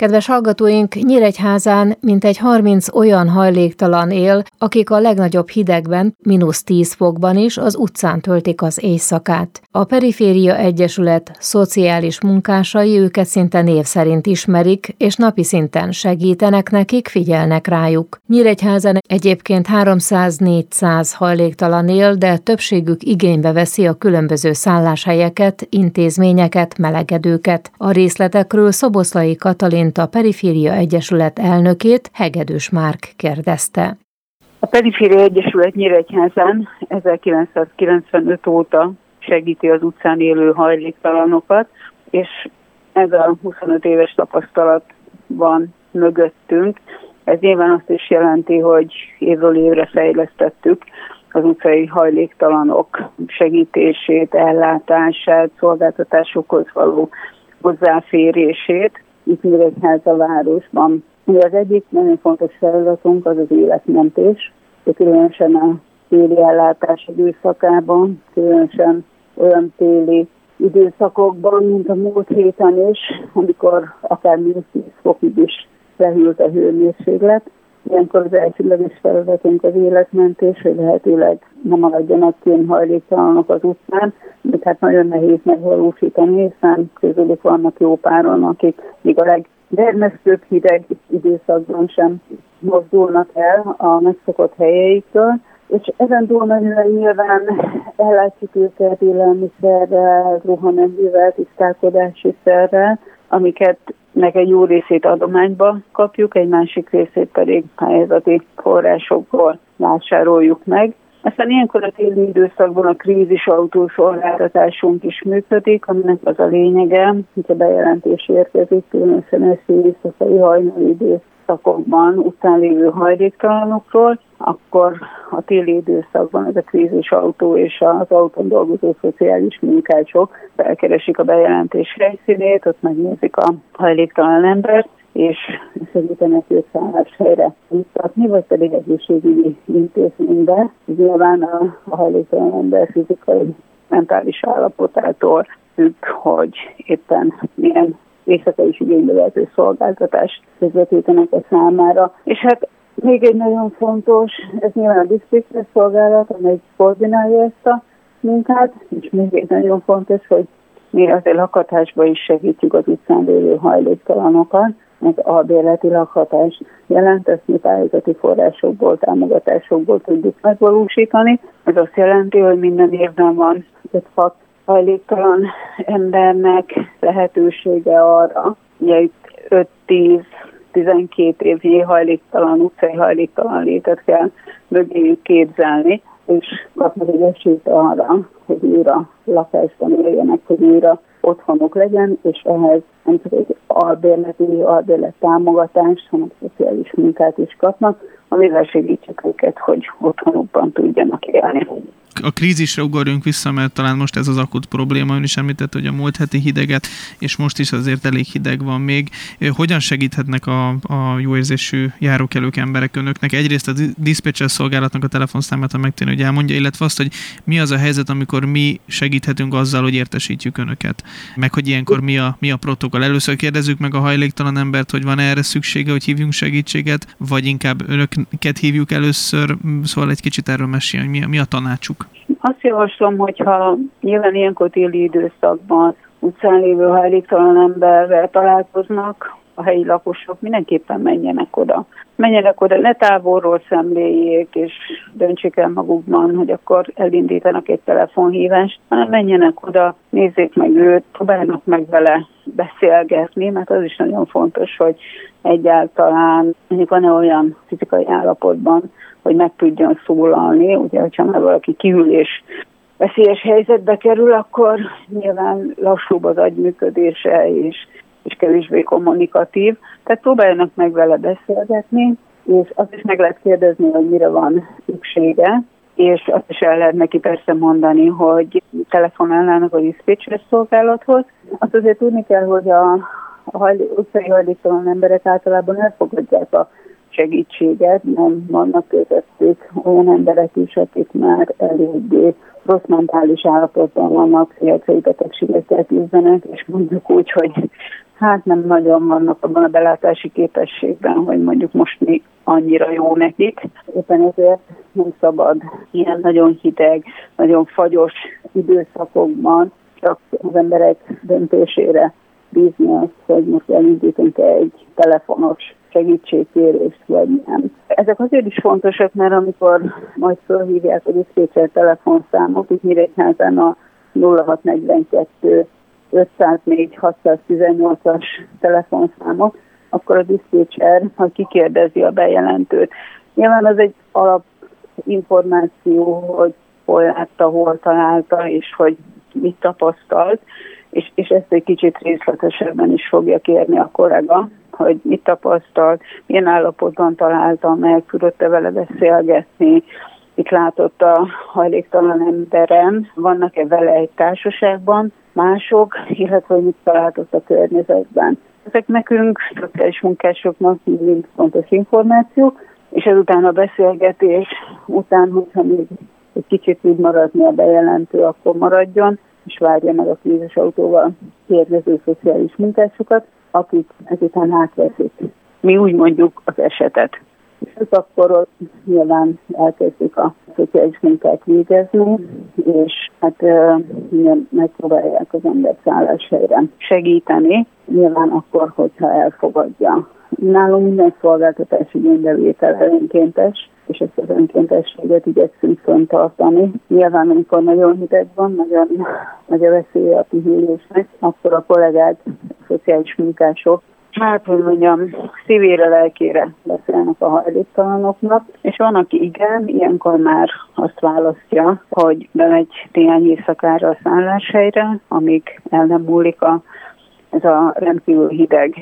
Kedves hallgatóink, Nyíregyházán mintegy 30 olyan hajléktalan él, akik a legnagyobb hidegben, -10 fokban is az utcán töltik az éjszakát. A Periféria Egyesület szociális munkásai őket szinte név szerint ismerik, és napi szinten segítenek nekik, figyelnek rájuk. Nyíregyházán egyébként 300-400 hajléktalan él, de többségük igénybe veszi a különböző szálláshelyeket, intézményeket, melegedőket. A részletekről Szoboszlai Katalint, a Periféria Egyesület elnökét, Hegedűs Márk kérdezte. A Periféria Egyesület Nyíregyházán 1995 óta segíti az utcán élő hajléktalanokat, és ez a 25 éves tapasztalat van mögöttünk. Ez nyilván azt is jelenti, hogy évről évre fejlesztettük az utcai hajléktalanok segítését, ellátását, szolgáltatásokhoz való hozzáférését itt Nyíregyháza városban. Az egyik nagyon fontos feladatunk az az életmentés, különösen a téli ellátás időszakában, különösen olyan téli időszakokban, mint a múlt héten is, amikor akár -10 fokig is lehűlt a hőmérséklet. Ilyenkor az elsődleges feladatunk az életmentés, hogy lehetőleg nem maradjanak kint hajléktalanok az utcán, amit hát nagyon nehéz megvalósítani, hiszen közülük vannak jó páron, akik még a legdermesztőbb hideg időszakban sem mozdulnak el a megszokott helyeiktől, és ezen túlmenően nyilván ellátjuk őket élelmiszerrel, ruhaneművel, tisztálkodási szerrel, amiket egy jó részét adományba kapjuk, egy másik részét pedig pályázati forrásokból vásároljuk meg. Aztán ilyenkor a téli időszakban a krízisautó szolgáltatásunk is működik, aminek az a lényege, hogy a bejelentés érkezik, különösen éjszakai hajnali időszakokban után lévő hajléktalanokról, akkor a téli időszakban ez a krízisautó és az autón dolgozó szociális munkások felkeresik a bejelentés helyszínét, ott megnézik a hajléktalan embert, és segítenek őt szálláshelyre juttatni, vagy pedig egészségügyi intézménybe. Nyilván a hajléktalan ember fizikai, mentális állapotától függ, hogy éppen milyen éjszakai is igénybe vehető szolgáltatást közvetítenek a számára. És hát még egy nagyon fontos, ez nyilván a disztriktes szolgálat, amely koordinálja ezt a munkát, és még egy nagyon fontos, hogy mi azért lakhatásban is segítjük az utcán lévő hajléktalanokat, meg albérleti lakhatás jelent, ezt mi pályázati forrásokból, támogatásokból tudjuk megvalósítani. Ez azt jelenti, hogy minden évben van 5-6 hajléktalan embernek lehetősége arra, ugye itt 5-10-12 évnyi hajléktalan, utcai hajléktalan létet kell mögéjük képzelni, és kapnak egy esélyt arra, hogy újra lakásban éljenek, hogy újra otthonuk legyen, és ehhez nem csak egy albérlet támogatást, hanem szociális munkát is kapnak, amivel segítjük őket, hogy otthonukban tudjanak élni. A krízisre ugorjunk vissza, mert talán most ez az akut probléma. Ön is említett, hogy a múlt heti hideget, és most is azért elég hideg van még. Hogyan segíthetnek a jó érzésű járókelők emberek önöknek? Egyrészt a diszpécser szolgálatnak a telefonszámát, ha megtenni, hogy elmondja, illetve azt, hogy mi az a helyzet, amikor mi segíthetünk azzal, hogy értesítjük önöket. Meg hogy ilyenkor mi a protokoll. Először kérdezzük meg a hajléktalan embert, hogy van erre szüksége, hogy hívjunk segítséget, vagy inkább önöket hívjuk először, szóval egy kicsit erről mesélni, hogy mi a tanácsuk. Azt javaslom, hogyha nyilván ilyenkor téli időszakban utcán lévő hajléktalan emberrel találkoznak, a helyi lakosok mindenképpen menjenek oda. Menjenek oda, ne távolról szemléljék, és döntsék el magukban, hogy akkor elindítanak egy telefonhívást, hanem menjenek oda, nézzék meg őt, próbáljanak meg vele beszélgetni, mert az is nagyon fontos, hogy egyáltalán mondjuk van-e olyan fizikai állapotban, hogy meg tudjon szólalni. Ugye, hogyha már valaki kiül és veszélyes helyzetbe kerül, akkor nyilván lassúbb az agyműködése és kevésbé kommunikatív. Tehát próbáljanak meg vele beszélgetni, és azt is meg lehet kérdezni, hogy mire van szüksége, és azt is el lehet neki persze mondani, hogy telefonálnának a diszpécser szolgálathoz. Azt azért tudni kell, hogy a utcai hajléktalan emberek általában elfogadják a segítséget, nem vannak közöttük olyan emberek is, akik már eléggé rossz mentális állapotban vannak, pszichiátriai betegségekkel küzdenek, és mondjuk úgy, hogy hát nem nagyon vannak abban a belátási képességben, hogy mondjuk most mi annyira jó nekik. Éppen ezért nem szabad ilyen nagyon hideg, nagyon fagyos időszakokban csak az emberek döntésére bízni azt, hogy most elindítunk egy telefonos segítségkérést, vagy nem. Ezek azért is fontosak, mert amikor majd felhívják a diszpécser telefonszámot, itt Nyíregyházán a 0642 504 618-as telefonszámot, akkor a diszpécser, ha kikérdezi a bejelentőt. Nyilván az egy alapinformáció, hogy hol látta, hol találta, és hogy mit tapasztalt, és ezt egy kicsit részletesebben is fogja kérni a kollega, hogy mit tapasztalt, milyen állapotban találta meg, tudott-e vele beszélgetni, mit látott a hajléktalan emberen, vannak-e vele egy társaságban mások, illetve hogy mit talált a környezetben. Ezek nekünk, szociális munkásoknak mindig fontos információk, és ezután a beszélgetés után, hogyha még egy kicsit tud maradni a bejelentő, akkor maradjon, és várja meg a krízisautóval kérdező szociális munkásokat, akik ezután átveszik. Mi úgy mondjuk az esetet. És akkor ott nyilván elkezdik a szociális munkát végezni, és hát megpróbálják az embert szálláshelyre segíteni, nyilván akkor, hogyha elfogadja. Nálunk minden szolgáltatási igénybevétel önkéntes, és ezt az önkéntességet igyekszünk fenntartani. Nyilván, amikor nagyon hideg van, nagyon nagy a veszélye a kihűlésnek, akkor a kollégák, a szociális munkások, hát, hogy mondjam, szívére, lelkére beszélnek a hajléktalanoknak, és van, aki igen, ilyenkor már azt választja, hogy bemegy néhány éjszakára a szálláshelyre, amíg el nem múlik ez a rendkívül hideg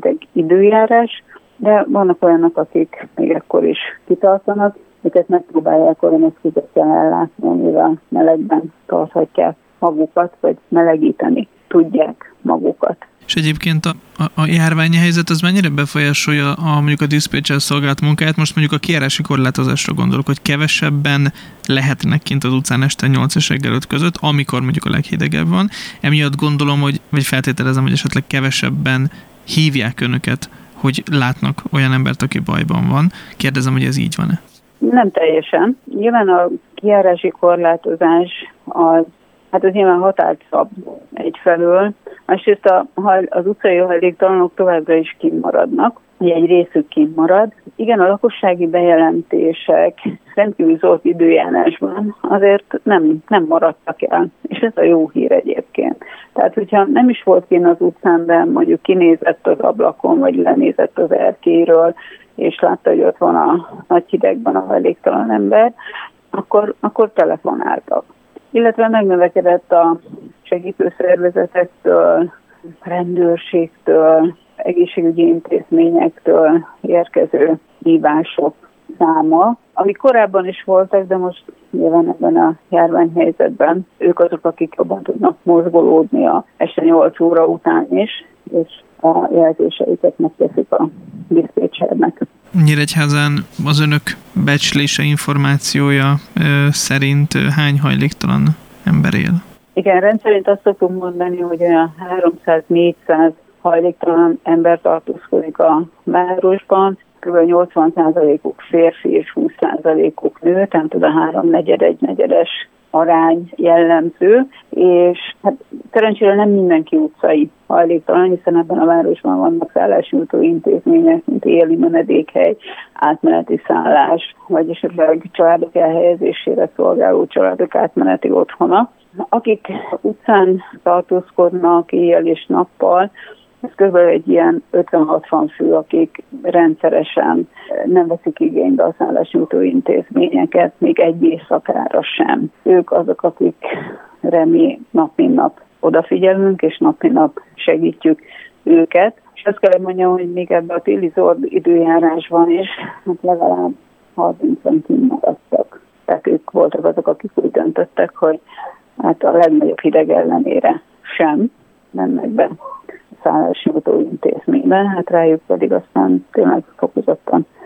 időjárás, de vannak olyanok, akik még ekkor is kitartanak, őket megpróbálják olyan eszközökkel ellátni, amivel melegben tarthatják magukat, vagy melegíteni tudják magukat. És egyébként a járványi helyzet az mennyire befolyásolja mondjuk a diszpécser szolgálat munkáját? Most mondjuk a kijárási korlátozásra gondolok, hogy kevesebben lehetnek kint az utcán este 8 és reggel 5 között, amikor mondjuk a leghidegebb van. Emiatt gondolom, vagy feltételezem, hogy esetleg kevesebben hívják önöket, hogy látnak olyan embert, aki bajban van. Kérdezem, hogy ez így van-e? Nem teljesen. Nyilván a kijárási korlátozás az nyilván határt szab egyfelől. Másrészt az utcai hajléktalanok továbbra is kimaradnak, egy részük kimarad. Igen, a lakossági bejelentések rendkívül zord időjárásban azért nem maradtak el, és ez a jó hír egyébként. Tehát, hogyha nem is volt kint az utcán, de mondjuk kinézett az ablakon, vagy lenézett az erkélyről, és látta, hogy ott van a nagy hidegben a hajléktalan ember, akkor telefonáltak. Illetve megnövekedett a segítőszervezetektől, rendőrségtől, egészségügyi intézményektől érkező hívások száma, amik korábban is voltak, de most nyilván ebben a járványhelyzetben ők azok, akik jobban tudnak mozgolódni a este 8 óra után is, és a jelzéseiket megteszik a diszpécsernek. Nyíregyházán az önök becslése, információja szerint hány hajléktalan ember él? Igen, rendszerint azt szoktunk mondani, hogy olyan 300-400 hajléktalan ember tartózkodik a városban, kb. 80%-uk férfi és 20%-uk nő, tehát ez a 3/4-1/4-es arány jellemző, és hát szerencsére nem mindenki utcai hajléktalan, hiszen ebben a városban vannak szállásnyújtó intézmények, mint éli menedékhely, átmeneti szállás, vagy esetleg családok elhelyezésére szolgáló családok átmeneti otthona. Akik utcán tartózkodnak éjjel és nappal, ez kb. Egy ilyen 50-60 fő, akik rendszeresen nem veszik igénybe a szállásnyújtó intézményeket, még egy éjszakára sem. Ők azok, akikre mi nap mint nap odafigyelünk, és nap mint nap segítjük őket. És azt kell mondjam, hogy még ebben a téli zord időjárásban is legalább 30-an kimaradtak. Tehát ők voltak azok, akik úgy döntöttek, hogy hát a legnagyobb hideg ellenére sem mennek be szállásnyújtó intézményben, hát rájuk pedig aztán tényleg fokozottan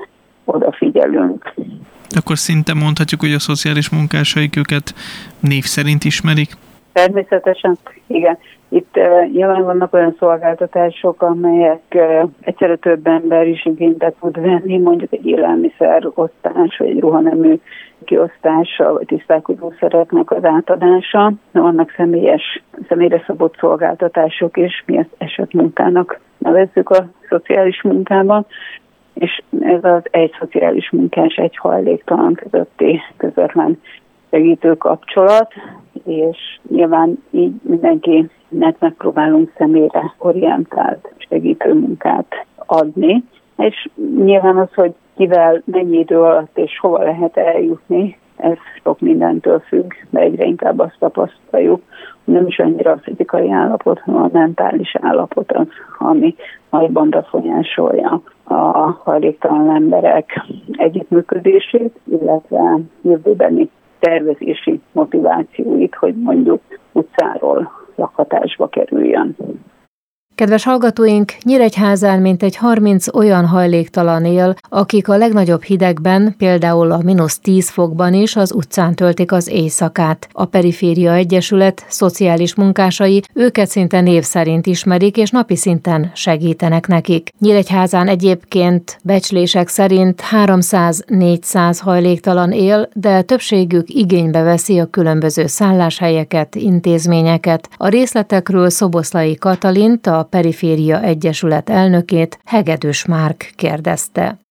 odafigyelünk. Akkor szinte mondhatjuk, hogy a szociális munkásaik őket név szerint ismerik? Természetesen, igen. Itt nyilván vannak olyan szolgáltatások, amelyek egyszerre több ember is igénybe tud venni, mondjuk egy élelmiszerosztás, vagy egy ruhanemű kiosztása, vagy tisztálkodószereknek az átadása. Vannak személyre szabott szolgáltatások is, mi ezt esetmunkának nevezzük a szociális munkában, és ez az egy szociális munkás, egy hajléktalan közötti közvetlen segítő kapcsolat, és nyilván így mindenkinek megpróbálunk személyre orientált segítő munkát adni, és nyilván az, hogy kivel, mennyi idő alatt és hova lehet eljutni, ez sok mindentől függ, de egyre inkább azt tapasztaljuk, hogy nem is annyira a fizikai állapot, hanem a mentális állapot az, ami nagyban befolyásolja a hajléktalan emberek együttműködését, illetve jövőbeni tervezési motivációit, hogy mondjuk utcáról lakhatásba kerüljön. Kedves hallgatóink, Nyíregyházán mintegy 30 olyan hajléktalan él, akik a legnagyobb hidegben, például a -10 fokban is az utcán töltik az éjszakát. A Periféria Egyesület szociális munkásai őket szinte név szerint ismerik, és napi szinten segítenek nekik. Nyíregyházán egyébként becslések szerint 300-400 hajléktalan él, de többségük igénybe veszi a különböző szálláshelyeket, intézményeket. A részletekről Szoboszlai Katalint, a Periféria Egyesület elnökét, Hegedűs Márk kérdezte.